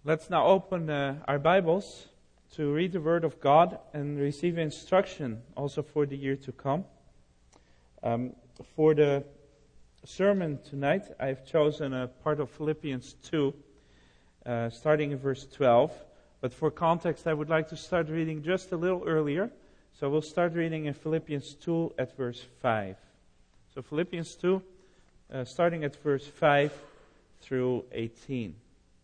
Let's now open our Bibles to read the Word of God and receive instruction also for the year to come. For the sermon tonight, I've chosen a part of Philippians 2, starting in verse 12. But for context, I would like to start reading just a little earlier. So we'll start reading in Philippians 2 at verse 5. So Philippians 2, starting at verse 5 through 18.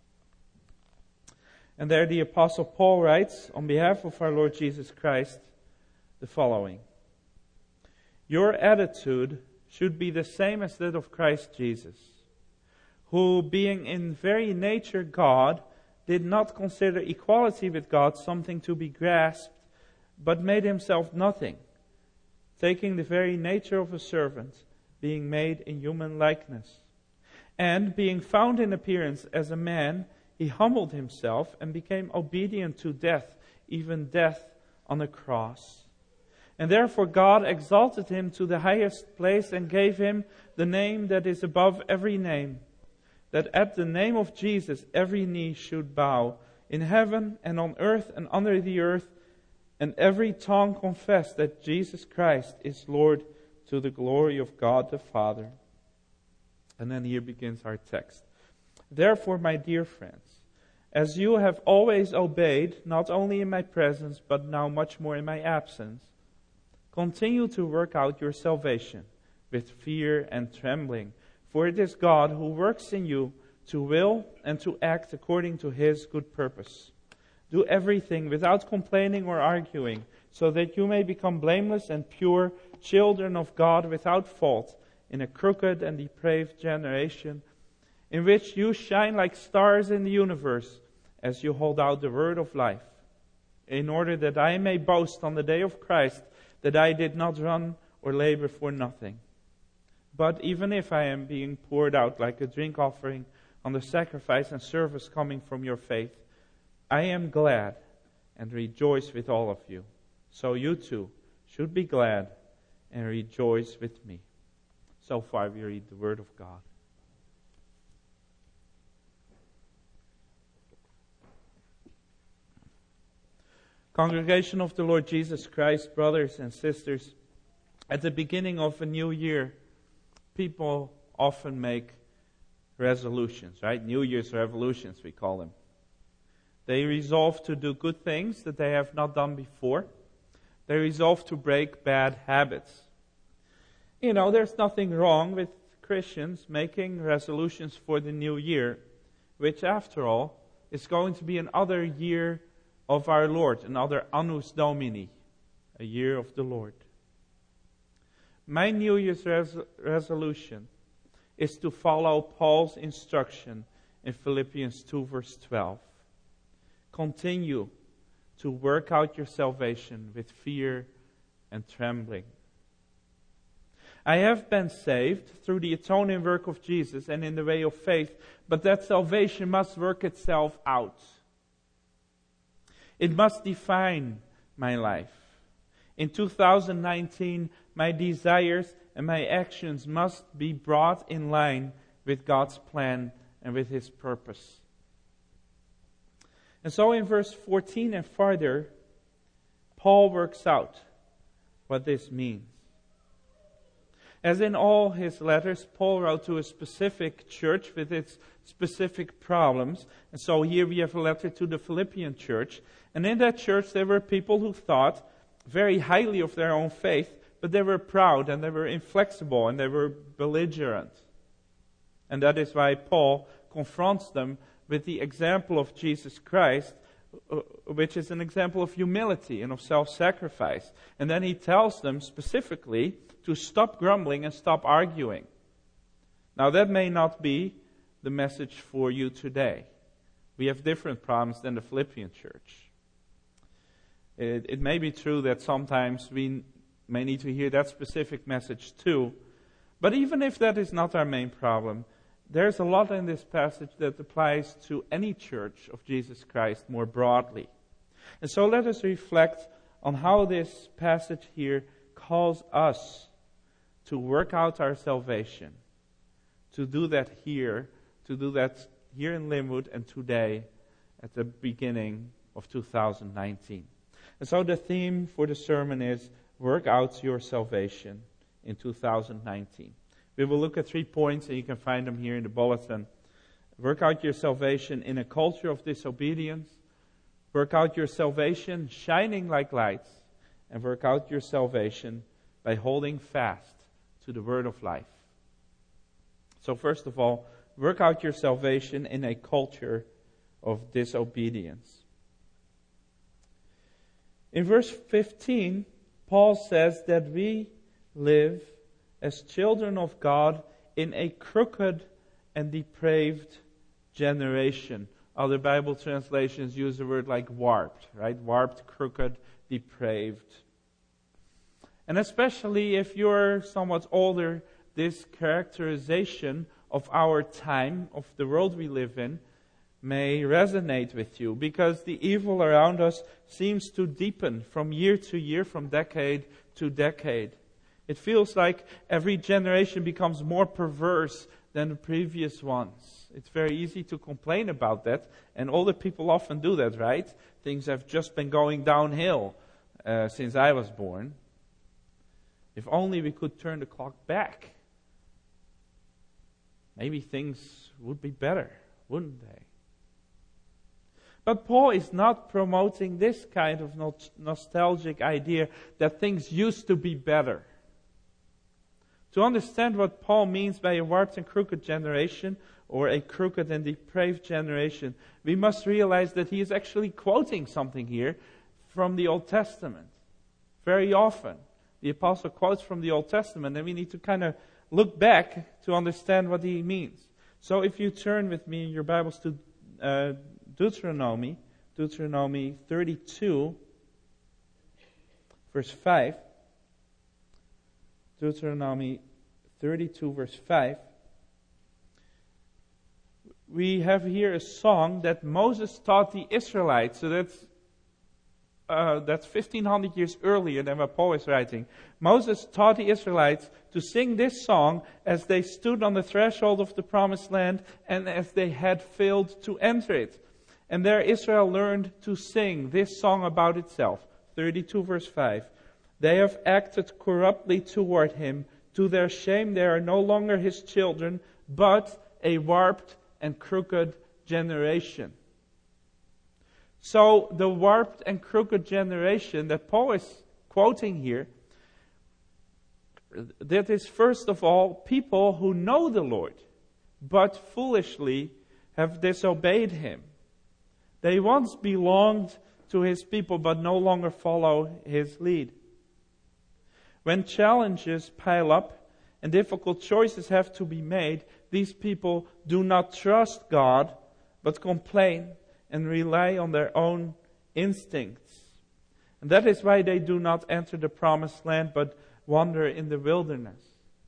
And there the Apostle Paul writes, on behalf of our Lord Jesus Christ, the following. Your attitude should be the same as that of Christ Jesus, who, being in very nature God, did not consider equality with God something to be grasped, but made himself nothing, taking the very nature of a servant, being made in human likeness. And being found in appearance as a man, he humbled himself and became obedient to death, even death on a cross. And therefore God exalted him to the highest place and gave him the name that is above every name, that at the name of Jesus every knee should bow, in heaven and on earth and under the earth, and every tongue confess that Jesus Christ is Lord, to the glory of God the Father. And then here begins our text. Therefore, my dear friends, as you have always obeyed, not only in my presence, but now much more in my absence, continue to work out your salvation with fear and trembling. For it is God who works in you to will and to act according to His good purpose. Do everything without complaining or arguing, so that you may become blameless and pure, children of God without fault, in a crooked and depraved generation, in which you shine like stars in the universe, as you hold out the word of life, in order that I may boast on the day of Christ that I did not run or labor for nothing. But even if I am being poured out like a drink offering on the sacrifice and service coming from your faith, I am glad and rejoice with all of you. So you too should be glad and rejoice with me. So far we read the word of God. Congregation of the Lord Jesus Christ, brothers and sisters, at the beginning of a new year, people often make resolutions, right? New Year's resolutions, we call them. They resolve to do good things that they have not done before. They resolve to break bad habits. You know, there's nothing wrong with Christians making resolutions for the new year, which after all is going to be another year of our Lord, another Annus Domini, a year of the Lord. My New Year's resolution is to follow Paul's instruction in Philippians 2 verse 12. Continue to work out your salvation with fear and trembling. I have been saved through the atoning work of Jesus and in the way of faith, but that salvation must work itself out. It must define my life. In 2019, my desires and my actions must be brought in line with God's plan and with His purpose. And so in verse 14 and further, Paul works out what this means. As in all his letters, Paul wrote to a specific church with its specific problems. And so here we have a letter to the Philippian church. And in that church there were people who thought very highly of their own faith, but they were proud and they were inflexible and they were belligerent. And that is why Paul confronts them with the example of Jesus Christ, which is an example of humility and of self-sacrifice. And then he tells them specifically to stop grumbling and stop arguing. Now that may not be the message for you today. We have different problems than the Philippian church. It may be true that sometimes we may need to hear that specific message too. But even if that is not our main problem, there's a lot in this passage that applies to any church of Jesus Christ more broadly. And so let us reflect on how this passage here calls us to work out our salvation, to do that here in Linwood and today, at the beginning of 2019. And so the theme for the sermon is work out your salvation in 2019. We will look at 3 points, and you can find them here in the bulletin. Work out your salvation in a culture of disobedience. Work out your salvation shining like lights. And work out your salvation by holding fast to the word of life. So first of all, work out your salvation in a culture of disobedience. In verse 15, Paul says that we live as children of God in a crooked and depraved generation. Other Bible translations use the word like warped, right? Warped, crooked, depraved. And especially if you're somewhat older, this characterization of our time, of the world we live in, may resonate with you, because the evil around us seems to deepen from year to year, from decade to decade. It feels like every generation becomes more perverse than the previous ones. It's very easy to complain about that, and older people often do that, right? Things have just been going downhill since I was born. If only we could turn the clock back, maybe things would be better, wouldn't they? But Paul is not promoting this kind of nostalgic idea that things used to be better. To understand what Paul means by a warped and crooked generation, or a crooked and depraved generation, we must realize that he is actually quoting something here from the Old Testament. Very often, the apostle quotes from the Old Testament, and we need to kind of look back to understand what he means. So if you turn with me in your Bibles to Deuteronomy 32, verse 5. Deuteronomy 32, verse 5. We have here a song that Moses taught the Israelites. So that's 1,500 years earlier than what Paul is writing. Moses taught the Israelites to sing this song as they stood on the threshold of the promised land and as they had failed to enter it. And there Israel learned to sing this song about itself. 32 verse 5. They have acted corruptly toward him. To their shame they are no longer his children, but a warped and crooked generation. So the warped and crooked generation that Paul is quoting here, that is first of all people who know the Lord, but foolishly have disobeyed him. They once belonged to his people, but no longer follow his lead. When challenges pile up and difficult choices have to be made, these people do not trust God, but complain and rely on their own instincts. And that is why they do not enter the promised land, but wander in the wilderness.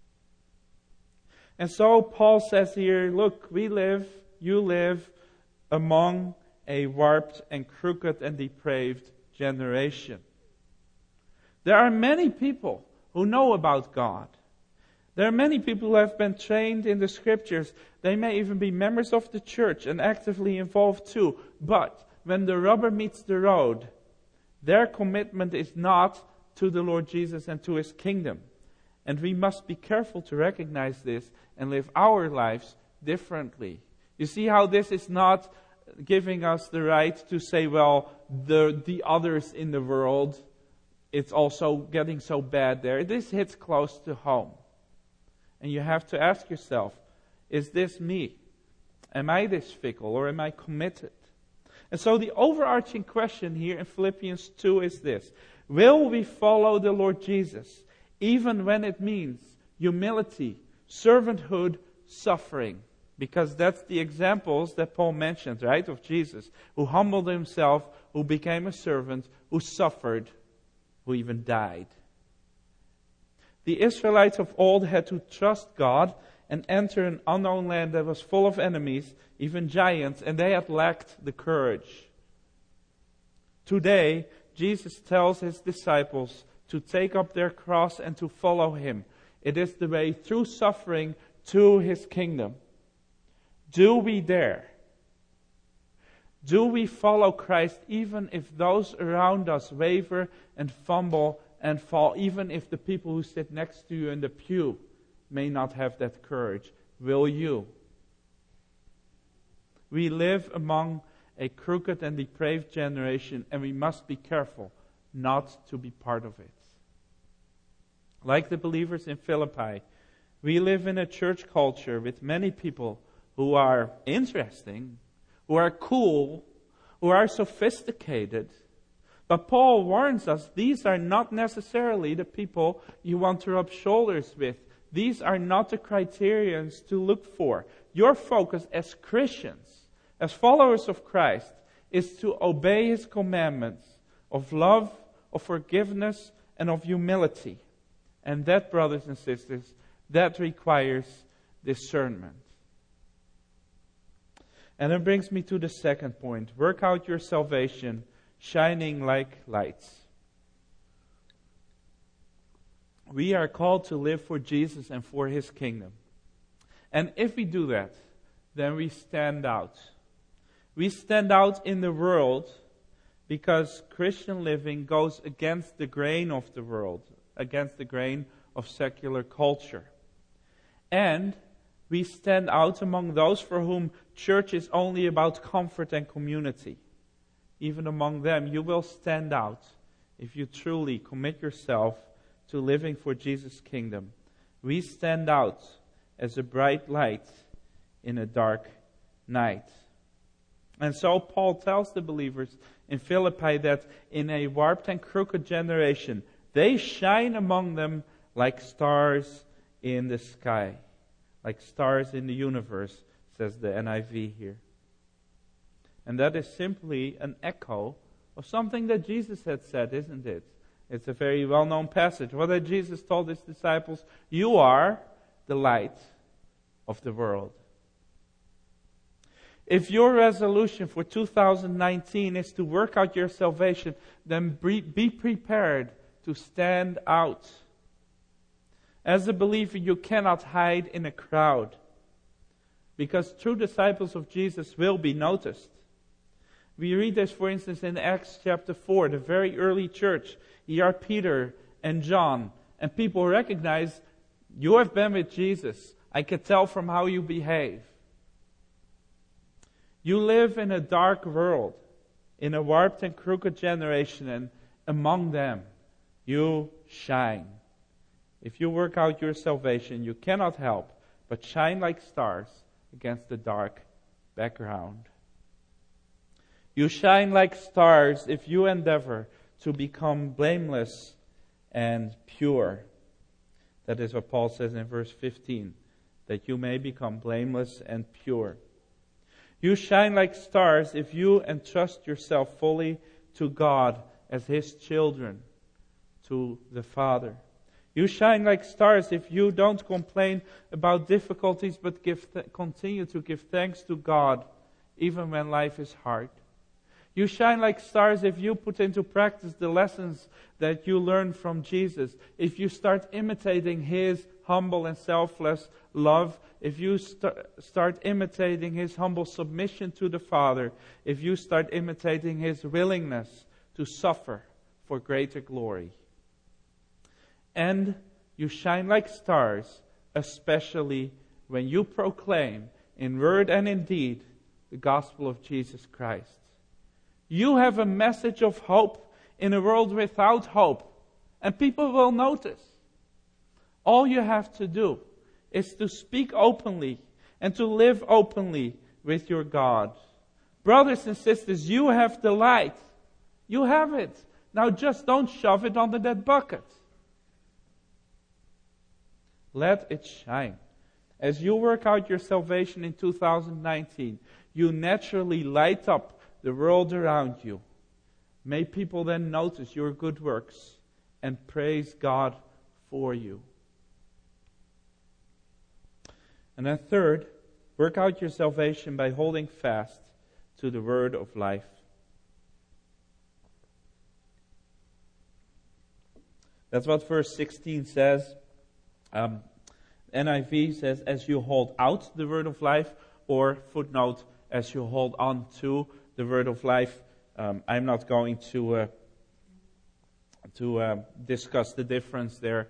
And so Paul says here, look, you live among a warped and crooked and depraved generation. There are many people who know about God. There are many people who have been trained in the scriptures. They may even be members of the church and actively involved too. But when the rubber meets the road, their commitment is not to the Lord Jesus and to his kingdom. And we must be careful to recognize this and live our lives differently. You see how this is not giving us the right to say, well, the others in the world, it's also getting so bad there. This hits close to home. And you have to ask yourself, is this me? Am I this fickle or am I committed? And so the overarching question here in Philippians 2 is this: will we follow the Lord Jesus even when it means humility, servanthood, suffering? Because that's the examples that Paul mentioned, right, of Jesus, who humbled himself, who became a servant, who suffered, who even died. The Israelites of old had to trust God and enter an unknown land that was full of enemies, even giants, and they had lacked the courage. Today, Jesus tells his disciples to take up their cross and to follow him. It is the way through suffering to his kingdom. Do we dare? Do we follow Christ even if those around us waver and fumble and fall, even if the people who sit next to you in the pew may not have that courage? Will you? We live among a crooked and depraved generation, and we must be careful not to be part of it. Like the believers in Philippi, we live in a church culture with many people who are interesting, who are cool, who are sophisticated. But Paul warns us, these are not necessarily the people you want to rub shoulders with. These are not the criterions to look for. Your focus as Christians, as followers of Christ, is to obey His commandments of love, of forgiveness, and of humility. And that, brothers and sisters, that requires discernment. And it brings me to the second point. Work out your salvation, shining like lights. We are called to live for Jesus and for His kingdom. And if we do that, then we stand out. We stand out in the world because Christian living goes against the grain of the world, against the grain of secular culture. And we stand out among those for whom church is only about comfort and community. Even among them, you will stand out if you truly commit yourself to living for Jesus' kingdom. We stand out as a bright light in a dark night. And so Paul tells the believers in Philippi that in a warped and crooked generation, they shine among them like stars in the sky. Like stars in the universe, says the NIV here. And that is simply an echo of something that Jesus had said, isn't it? It's a very well-known passage. What had Jesus told His disciples? You are the light of the world. If your resolution for 2019 is to work out your salvation, then be prepared to stand out. As a believer, you cannot hide in a crowd, because true disciples of Jesus will be noticed. We read this, for instance, in Acts chapter 4, the very early church. Here are Peter and John, and people recognize, you have been with Jesus. I can tell from how you behave. You live in a dark world, in a warped and crooked generation, and among them, you shine. If you work out your salvation, you cannot help but shine like stars against the dark background. You shine like stars if you endeavor to become blameless and pure. That is what Paul says in verse 15, that you may become blameless and pure. You shine like stars if you entrust yourself fully to God as His children, to the Father. You shine like stars if you don't complain about difficulties, but continue to give thanks to God, even when life is hard. You shine like stars if you put into practice the lessons that you learned from Jesus. If you start imitating His humble and selfless love. If you start imitating His humble submission to the Father. If you start imitating His willingness to suffer for greater glory. And you shine like stars, especially when you proclaim in word and in deed the gospel of Jesus Christ. You have a message of hope in a world without hope, and people will notice. All you have to do is to speak openly and to live openly with your God. Brothers and sisters, you have the light. You have it. Now just don't shove it under that bucket. Let it shine. As you work out your salvation in 2019, you naturally light up the world around you. May people then notice your good works and praise God for you. And then third, work out your salvation by holding fast to the word of life. That's what verse 16 says. NIV says, as you hold out the word of life, or footnote, as you hold on to the word of life. I'm not going to discuss the difference there.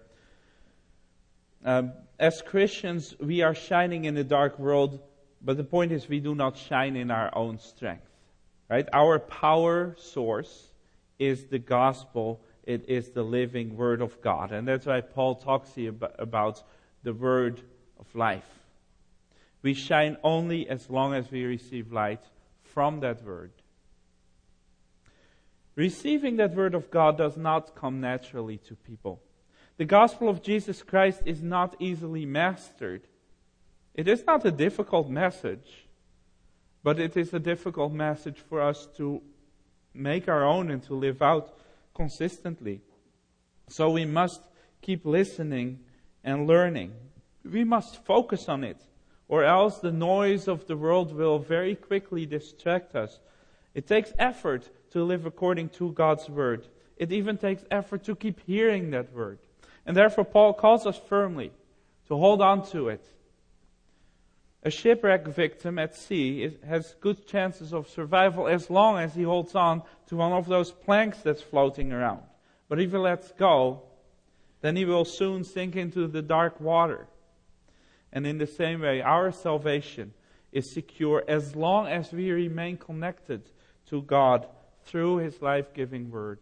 As Christians, we are shining in a dark world, but the point is we do not shine in our own strength. Right? Our power source is the gospel. It is the living word of God. And that's why Paul talks here about the word of life. We shine only as long as we receive light from that word. Receiving that word of God does not come naturally to people. The gospel of Jesus Christ is not easily mastered. It is not a difficult message, but it is a difficult message for us to make our own and to live out consistently. So we must keep listening and learning. We must focus on it, or else the noise of the world will very quickly distract us. It takes effort to live according to God's word. It even takes effort to keep hearing that word. And therefore Paul calls us firmly to hold on to it. A shipwreck victim at sea has good chances of survival as long as he holds on to one of those planks that's floating around. But if he lets go, then he will soon sink into the dark water. And in the same way, our salvation is secure as long as we remain connected to God through His life-giving word.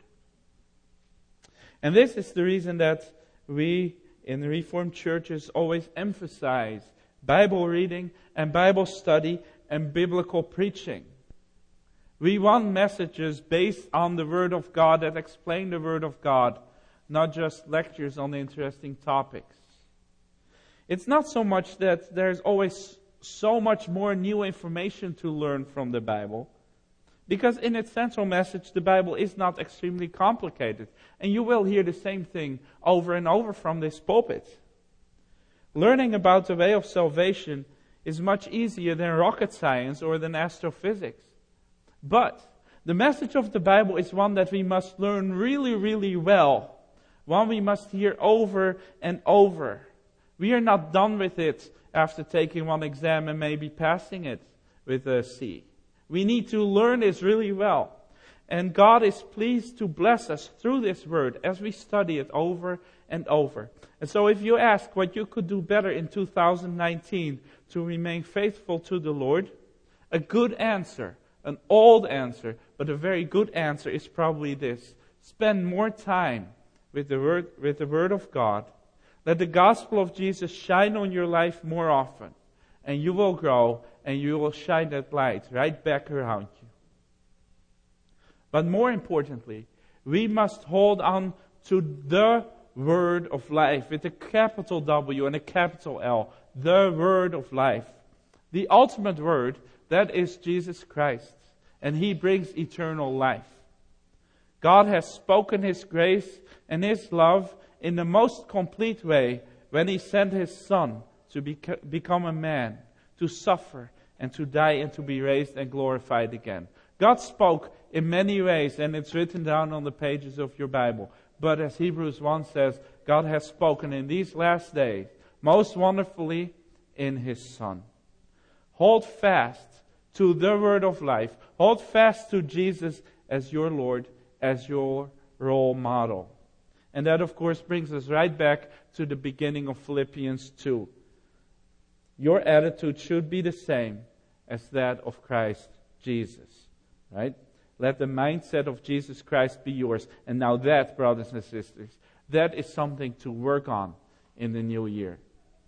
And this is the reason that we in the Reformed churches always emphasize Bible reading and Bible study and biblical preaching. We want messages based on the Word of God that explain the Word of God, not just lectures on interesting topics. It's not so much that there's always so much more new information to learn from the Bible, because in its central message, the Bible is not extremely complicated. And you will hear the same thing over and over from this pulpit. Learning about the way of salvation is much easier than rocket science or than astrophysics. But the message of the Bible is one that we must learn really, really well. One we must hear over and over. We are not done with it after taking one exam and maybe passing it with a C. We need to learn this really well. And God is pleased to bless us through this word as we study it over and over. And so if you ask what you could do better in 2019 to remain faithful to the Lord, a good answer, an old answer, but a very good answer is probably this. Spend more time with the word of God. Let the gospel of Jesus shine on your life more often. And you will grow and you will shine that light right back around you. But more importantly, we must hold on to the word of life with a capital W and a capital L. The word of life. The ultimate word, that is Jesus Christ. And He brings eternal life. God has spoken His grace and His love in the most complete way when He sent His Son to become a man, to suffer and to die and to be raised and glorified again. God spoke in many ways, and it's written down on the pages of your Bible. But as Hebrews 1 says, God has spoken in these last days, most wonderfully in His Son. Hold fast to the word of life. Hold fast to Jesus as your Lord, as your role model. And that, of course, brings us right back to the beginning of Philippians 2. Your attitude should be the same as that of Christ Jesus. Right? Let the mindset of Jesus Christ be yours. And now that, brothers and sisters, that is something to work on in the new year.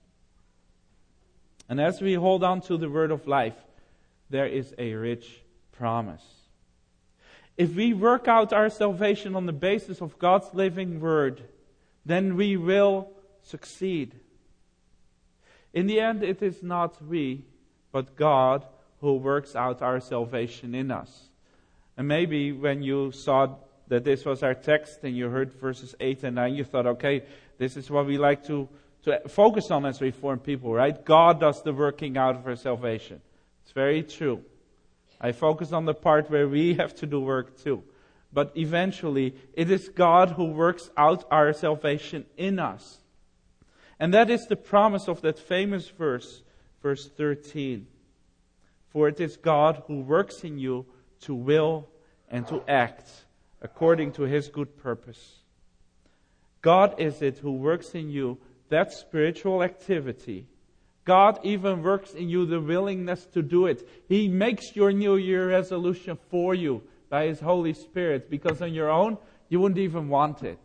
And as we hold on to the word of life, there is a rich promise. If we work out our salvation on the basis of God's living word, then we will succeed. In the end, it is not we, but God who works out our salvation in us. And maybe when you saw that this was our text and you heard verses 8 and 9, you thought, okay, this is what we like to focus on as Reformed people, right? God does the working out of our salvation. It's very true. I focus on the part where we have to do work too. But eventually, it is God who works out our salvation in us. And that is the promise of that famous verse, verse 13. For it is God who works in you to will and to act according to His good purpose. God is it who works in you that spiritual activity. God even works in you the willingness to do it. He makes your New Year resolution for you by His Holy Spirit, because on your own, you wouldn't even want it.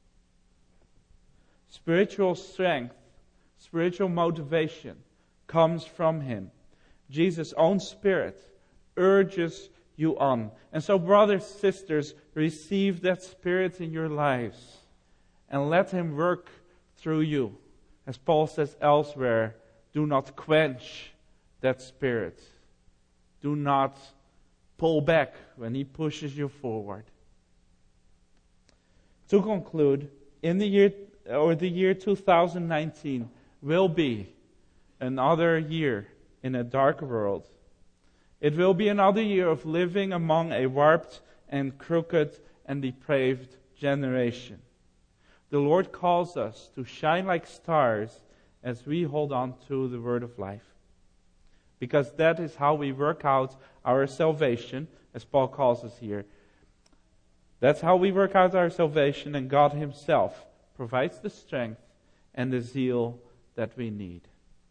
Spiritual strength, spiritual motivation comes from Him. Jesus' own Spirit urges you on. And so, brothers, sisters, receive that Spirit in your lives and let Him work through you. As Paul says elsewhere, do not quench that Spirit. Do not pull back when He pushes you forward. To conclude, the year 2019 will be another year in a dark world. It will be another year of living among a warped and crooked and depraved generation. The Lord calls us to shine like stars as we hold on to the word of life. Because that is how we work out our salvation, as Paul calls us here. That's how we work out our salvation, and God Himself provides the strength and the zeal that we need.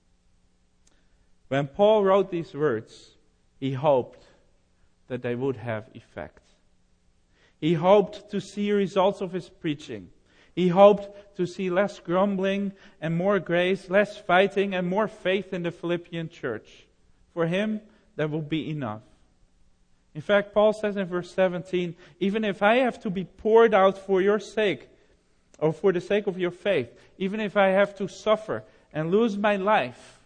When Paul wrote these words, he hoped that they would have effect. He hoped to see results of his preaching. He hoped to see less grumbling and more grace, less fighting and more faith in the Philippian church. For him, that will be enough. In fact, Paul says in verse 17, even if I have to be poured out for your sake, or for the sake of your faith, even if I have to suffer and lose my life,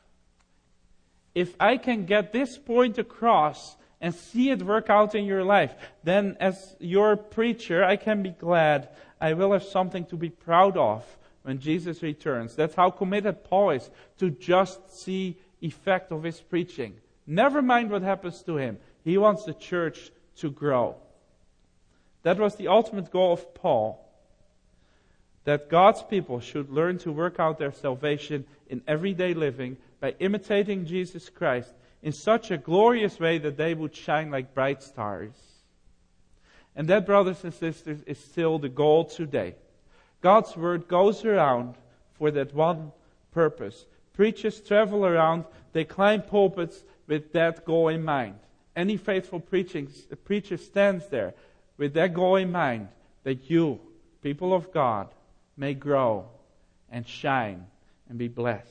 if I can get this point across and see it work out in your life, then as your preacher, I can be glad. I will have something to be proud of when Jesus returns. That's how committed Paul is to just see effect of his preaching. Never mind what happens to him. He wants the church to grow. That was the ultimate goal of Paul. That God's people should learn to work out their salvation in everyday living by imitating Jesus Christ in such a glorious way that they would shine like bright stars. And that, brothers and sisters, is still the goal today. God's word goes around for that one purpose. Preachers travel around, they climb pulpits with that goal in mind. Any faithful preacher stands there with that goal in mind, that you, people of God, may grow and shine and be blessed.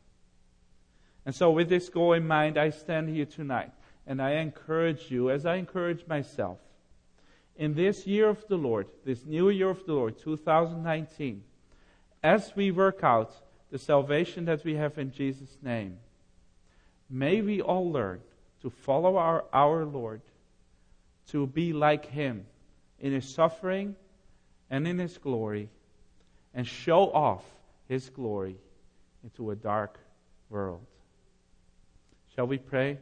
And so with this goal in mind, I stand here tonight and I encourage you, as I encourage myself, in this year of the Lord, this new year of the Lord, 2019, as we work out the salvation that we have in Jesus' name, may we all learn to follow our Lord, to be like Him in His suffering and in His glory, and show off His glory into a dark world. Shall we pray?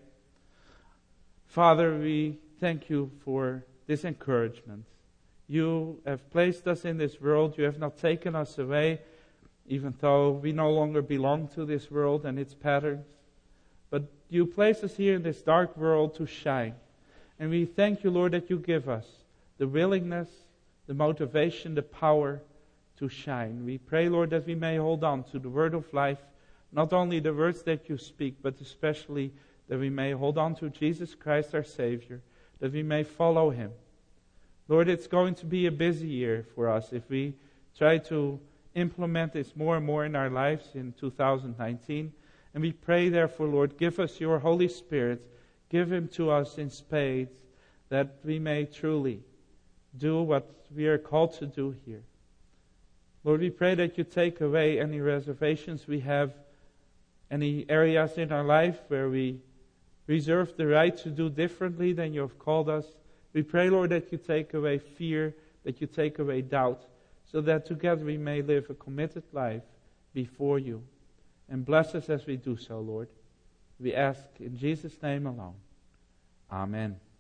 Father, we thank you for this encouragement. You have placed us in this world. You have not taken us away, even though we no longer belong to this world and its patterns. But you place us here in this dark world to shine. And we thank you, Lord, that you give us the willingness, the motivation, the power to shine. We pray, Lord, that we may hold on to the word of life, not only the words that you speak, but especially that we may hold on to Jesus Christ, our Savior, that we may follow Him. Lord, it's going to be a busy year for us if we try to implement this more and more in our lives in 2019. And we pray, therefore, Lord, give us your Holy Spirit, give Him to us in spades, that we may truly do what we are called to do here. Lord, we pray that you take away any reservations we have, any areas in our life where we reserve the right to do differently than you have called us. We pray, Lord, that you take away fear, that you take away doubt, so that together we may live a committed life before you. And bless us as we do so, Lord. We ask in Jesus' name alone. Amen.